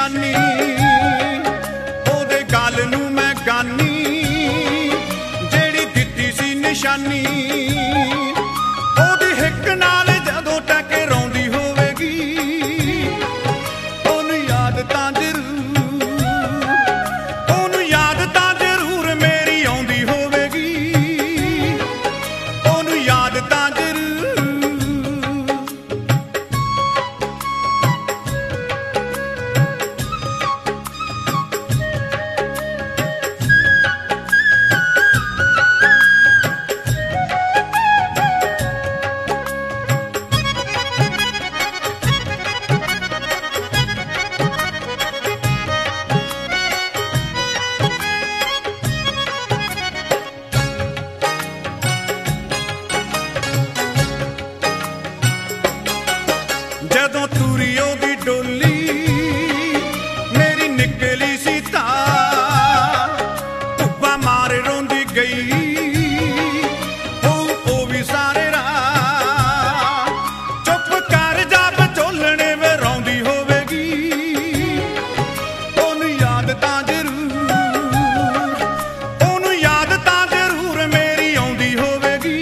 निशानी ओदे गल नूं मैं गानी जेड़ी दित्ती सी निशानी ओदी हिक नाल जदों टके रौंदी होवेगी ओनू याद तां जरूर मेरी आउंदी होवेगी ओनू याद तां जदों तुरी ओदी डोली मेरी निकली सी तार धुप्पा मारे रोंदी गई ओ भी सारे राह चुप कर जा बचोलने वे रौंदी होवेगी ओनू याद तां जरूर मेरी आउंदी होवेगी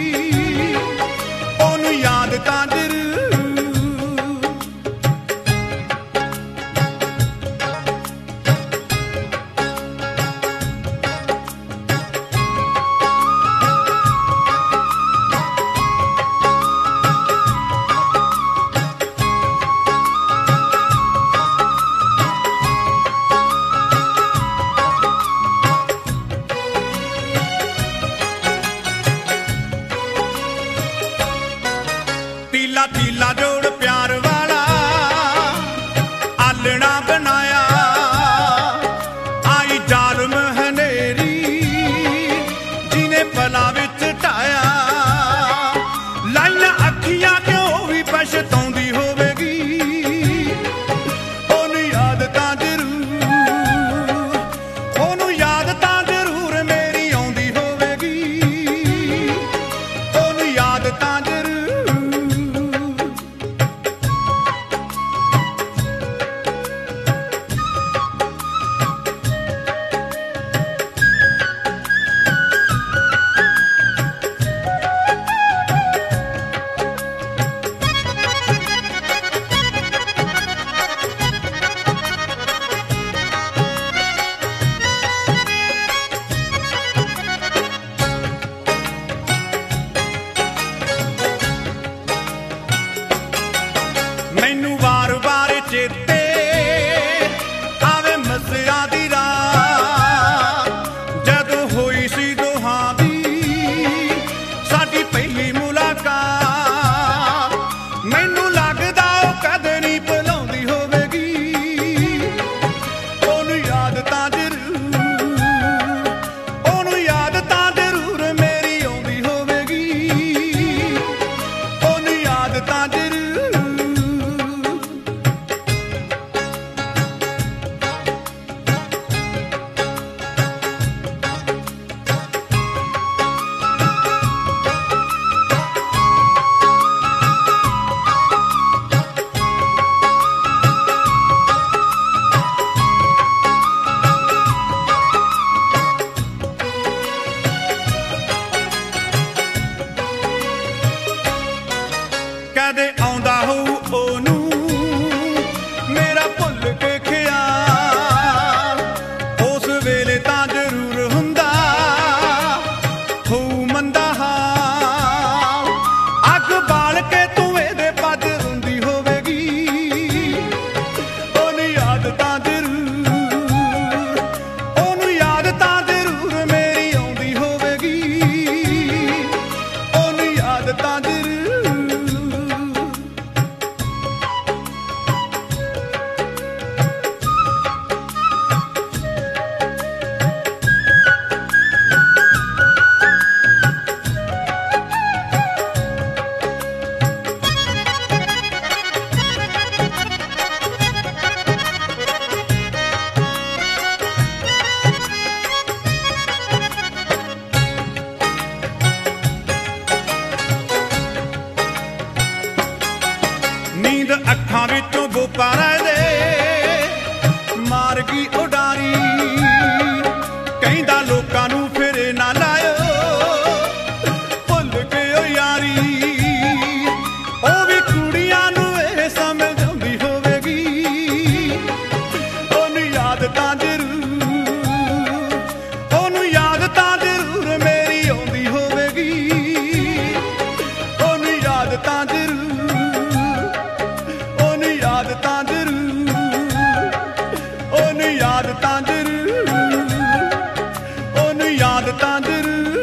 ओनू याद तां तीला तीला जोड़ प्यार वाला आलना बनाया आई जालम हनेरी जिने पला विच ढाया लाइया अखियां क्यों भी पछताउंदी होवेगी ओनू याद तां जरूर मेरी आउंदी होवेगी ओनू याद तां मैनू वार वार चेते आवे मसिया दी रात जदों होई सी दोहां दी साडी पहली मुलाकात मैनू लगदा ओ कदे नहीं भुलाउंदी होवेगी ओनू याद तां जरूर मेरी आउंदी होवेगी ओनू याद तां कदे आउंदा होऊ ओनू मेरा भुल के ख्याल उस वेले तां जरूर हुंदा होऊ मंदा हाल अग बाल के तू एदे पद हुंदी होवेगी ओनू याद तां जरूर मेरी आउंदी होवेगी ओनू याद तां नींद अखां विचों बोपारा दे ਗਈ ਉਡਾਰੀ ਕਹਿੰਦਾ ਲੋਕਾਂ ਨੂੰ ਫਿਰ ਨਾ ਲਾਇਓ ਭੁੱਲ ਗਏ ਓ ਯਾਰੀ ਉਹ ਵੀ ਕੁੜੀਆਂ ਨੂੰ ਇਹ ਸਮਝ ਆਉਂਦੀ ਹੋਵੇਗੀ ਉਹਨੂੰ ਯਾਦ ਤਾਂ ਜ਼ਰੂਰ ਉਹਨੂੰ ਯਾਦ ਤਾਂ ਜ਼ਰੂਰ ਮੇਰੀ ਆਉਂਦੀ ਹੋਵੇਗੀ ਉਹਨੂੰ ਯਾਦ ਤਾਂ ਜ਼ਰੂਰ ਉਹਨੂੰ ਯਾਦ ਤਾਂ ਜ਼ਰੂਰ ਉਹਨੂੰ ਯਾਦ ਤਾਂ ਜ਼ਰੂਰ ਉਹਨੂੰ ਯਾਦ ਤਾਂ ਜ਼ਰੂਰ